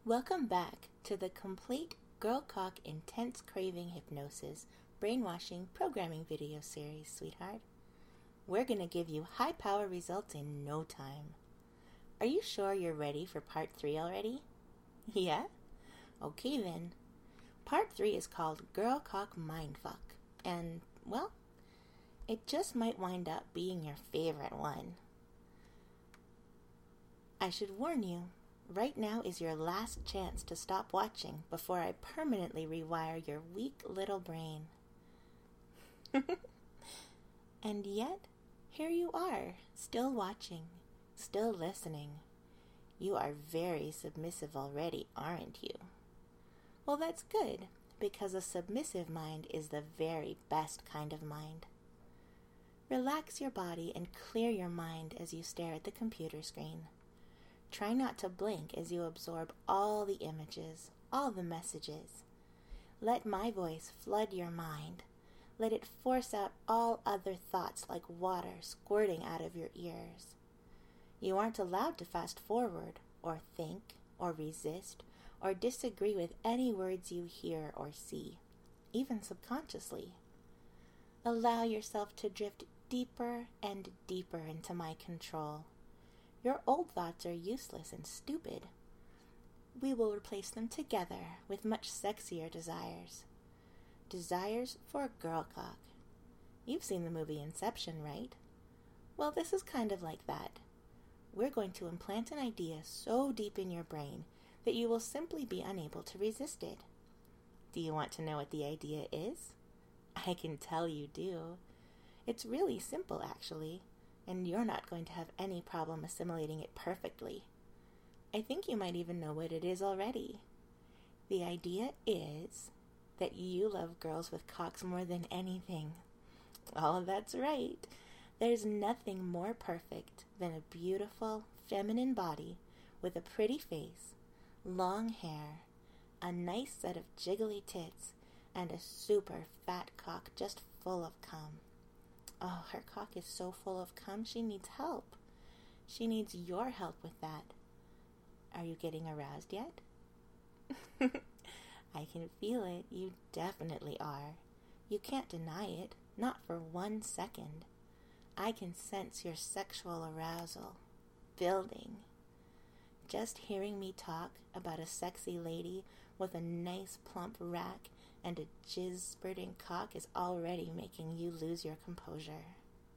Welcome back to the complete Girl Cock Intense Craving Hypnosis Brainwashing Programming video series, sweetheart. We're going to give you high power results in no time. Are you sure you're ready for part 3 already? Yeah? Okay then. Part 3 is called Girl Cock Mindfuck, and, well, it just might wind up being your favorite one. I should warn you, right now is your last chance to stop watching before I permanently rewire your weak little brain. And yet, here you are, still watching, still listening. You are very submissive already, aren't you? Well, that's good, because a submissive mind is the very best kind of mind. Relax your body and clear your mind as you stare at the computer screen. Try not to blink as you absorb all the images, all the messages. Let my voice flood your mind. Let it force out all other thoughts like water squirting out of your ears. You aren't allowed to fast forward, or think, or resist, or disagree with any words you hear or see, even subconsciously. Allow yourself to drift deeper and deeper into my control. Your old thoughts are useless and stupid. We will replace them together with much sexier desires. Desires for a girl cock. You've seen the movie Inception, right? Well, this is kind of like that. We're going to implant an idea so deep in your brain that you will simply be unable to resist it. Do you want to know what the idea is? I can tell you do. It's really simple, actually, and you're not going to have any problem assimilating it perfectly. I think you might even know what it is already. The idea is that you love girls with cocks more than anything. Oh, that's right. There's nothing more perfect than a beautiful, feminine body with a pretty face, long hair, a nice set of jiggly tits, and a super fat cock just full of cum. Oh, her cock is so full of cum, she needs help. She needs your help with that. Are you getting aroused yet? I can feel it. You definitely are. You can't deny it, not for 1 second. I can sense your sexual arousal building. Just hearing me talk about a sexy lady with a nice plump rack and a jizz-spurting cock is already making you lose your composure.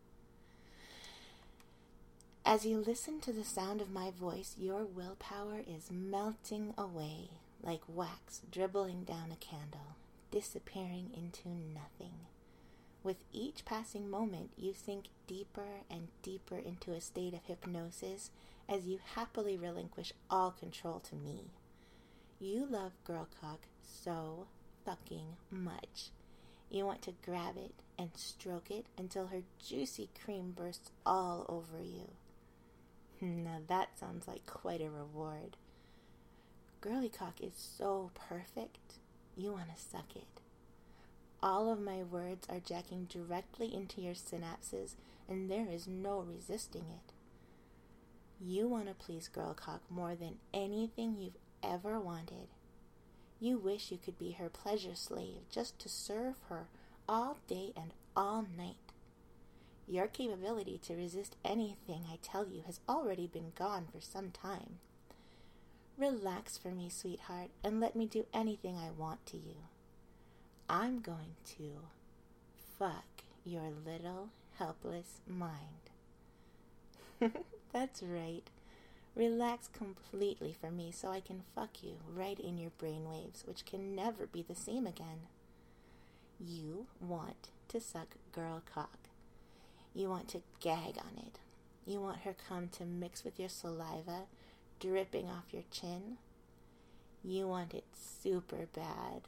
As you listen to the sound of my voice, your willpower is melting away like wax dribbling down a candle, disappearing into nothing. With each passing moment, you sink deeper and deeper into a state of hypnosis as you happily relinquish all control to me. You love girl cock so fucking much. You want to grab it and stroke it until her juicy cream bursts all over you. Now that sounds like quite a reward. Girly cock is so perfect, you want to suck it. All of my words are jacking directly into your synapses, and there is no resisting it. You want to please girl cock more than anything you've ever wanted. You wish you could be her pleasure slave just to serve her all day and all night. Your capability to resist anything I tell you has already been gone for some time. Relax for me, sweetheart, and let me do anything I want to you. I'm going to fuck your little helpless mind. That's right. Relax completely for me so I can fuck you right in your brainwaves, which can never be the same again. You want to suck girl cock. You want to gag on it. You want her cum to mix with your saliva, dripping off your chin. You want it super bad.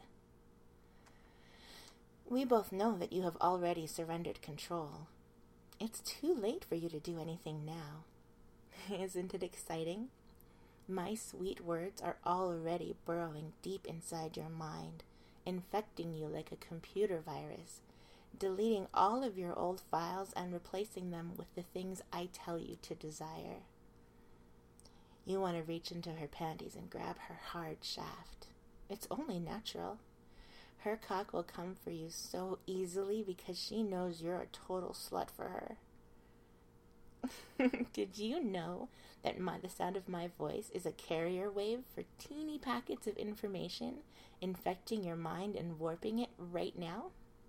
We both know that you have already surrendered control. It's too late for you to do anything now. Isn't it exciting? My sweet words are already burrowing deep inside your mind, infecting you like a computer virus, deleting all of your old files and replacing them with the things I tell you to desire. You want to reach into her panties and grab her hard shaft. It's only natural. Her cock will come for you so easily because she knows you're a total slut for her. Did you know that the sound of my voice is a carrier wave for teeny packets of information infecting your mind and warping it right now?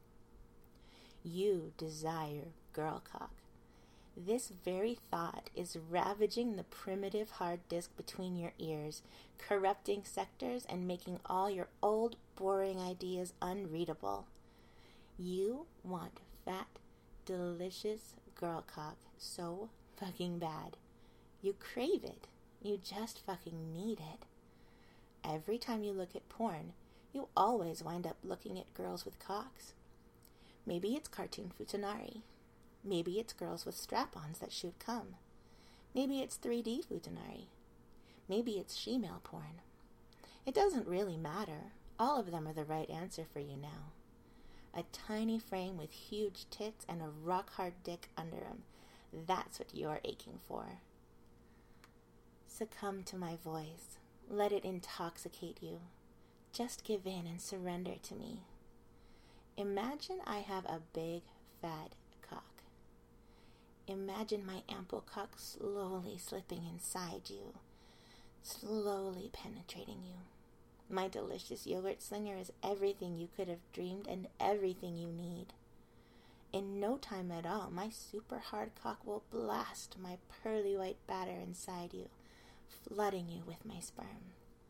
You desire girl cock. This very thought is ravaging the primitive hard disk between your ears, corrupting sectors and making all your old, boring ideas unreadable. You want fat, delicious girl cock so fucking bad. You crave it. You just fucking need it. Every time you look at porn, you always wind up looking at girls with cocks. Maybe it's cartoon futanari. Maybe it's girls with strap-ons that shoot cum. Maybe it's 3D futanari. Maybe it's shemale porn. It doesn't really matter. All of them are the right answer for you now. A tiny frame with huge tits and a rock-hard dick under them. That's what you're aching for. Succumb to my voice. Let it intoxicate you. Just give in and surrender to me. Imagine I have a big, fat cock. Imagine my ample cock slowly slipping inside you, slowly penetrating you. My delicious yogurt slinger is everything you could have dreamed and everything you need. In no time at all, my super hard cock will blast my pearly white batter inside you, flooding you with my sperm.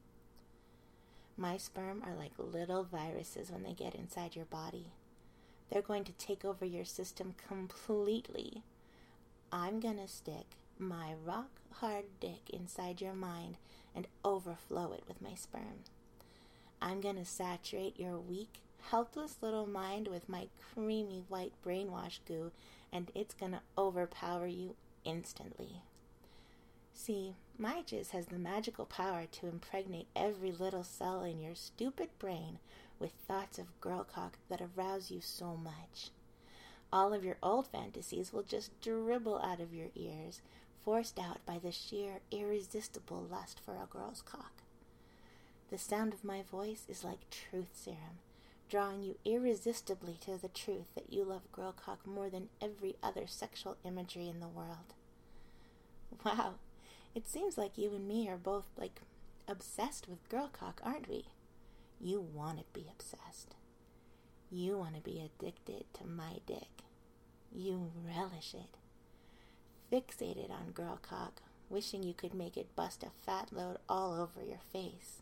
My sperm are like little viruses when they get inside your body. They're going to take over your system completely. I'm gonna stick my rock-hard dick inside your mind and overflow it with my sperm. I'm gonna saturate your weak, helpless little mind with my creamy white brainwash goo, and it's gonna overpower you instantly. See, my jizz has the magical power to impregnate every little cell in your stupid brain with thoughts of girl cock that arouse you so much. All of your old fantasies will just dribble out of your ears, forced out by the sheer, irresistible lust for a girl's cock. The sound of my voice is like truth serum, drawing you irresistibly to the truth that you love girl cock more than every other sexual imagery in the world. Wow, it seems like you and me are both, obsessed with girl cock, aren't we? You want to be obsessed. You want to be addicted to my dick. You relish it. Fixated on girl cock, wishing you could make it bust a fat load all over your face.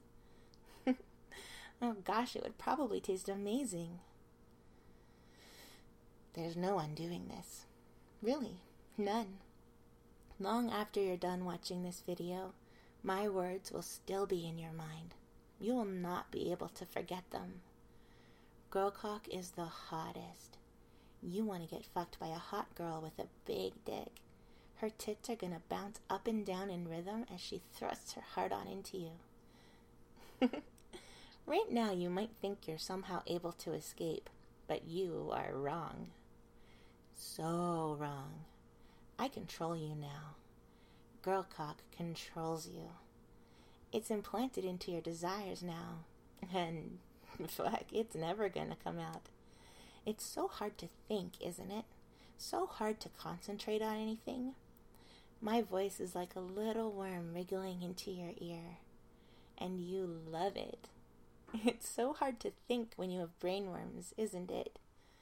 Oh gosh, it would probably taste amazing. There's no undoing this. Really, none. Long after you're done watching this video, my words will still be in your mind. You will not be able to forget them. Girl cock is the hottest. You want to get fucked by a hot girl with a big dick. Her tits are going to bounce up and down in rhythm as she thrusts her heart on into you. Right now you might think you're somehow able to escape, but you are wrong. So wrong. I control you now. Girl cock controls you. It's implanted into your desires now, and fuck, it's never gonna come out. It's so hard to think, isn't it? So hard to concentrate on anything. My voice is like a little worm wriggling into your ear, and you love it. It's so hard to think when you have brainworms, isn't it?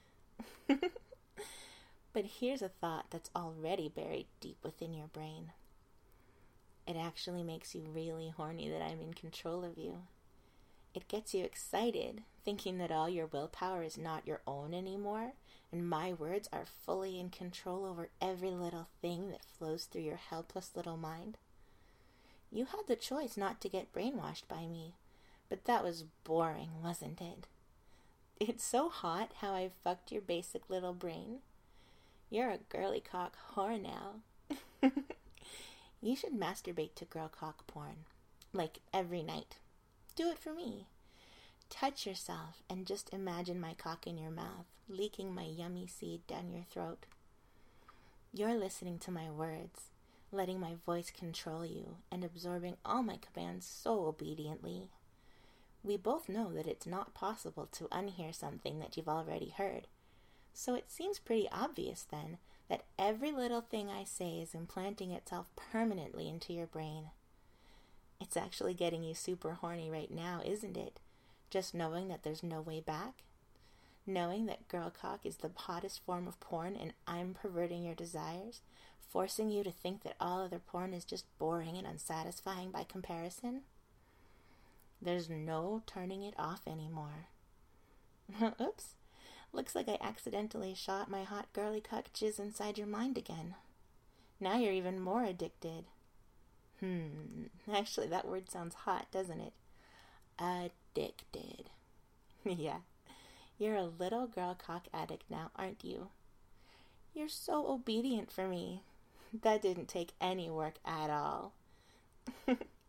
But here's a thought that's already buried deep within your brain. It actually makes you really horny that I'm in control of you. It gets you excited, thinking that all your willpower is not your own anymore, and my words are fully in control over every little thing that flows through your helpless little mind. You had the choice not to get brainwashed by me, but that was boring, wasn't it? It's so hot how I fucked your basic little brain. You're a girly cock whore now. You should masturbate to girl cock porn, every night. Do it for me. Touch yourself and just imagine my cock in your mouth, leaking my yummy seed down your throat. You're listening to my words. letting my voice control you and absorbing all my commands so obediently. We both know that it's not possible to unhear something that you've already heard, so it seems pretty obvious then that every little thing I say is implanting itself permanently into your brain. It's actually getting you super horny right now, isn't it? Just knowing that there's no way back? Knowing that girl cock is the hottest form of porn and I'm perverting your desires, forcing you to think that all other porn is just boring and unsatisfying by comparison? There's no turning it off anymore. Oops. Looks like I accidentally shot my hot girly cuck jizz inside your mind again. Now you're even more addicted. Actually, that word sounds hot, doesn't it? Addicted. Yeah, you're a little girl cock addict now, aren't you? You're so obedient for me. That didn't take any work at all.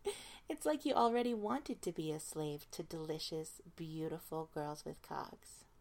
It's like you already wanted to be a slave to delicious, beautiful girls with cocks.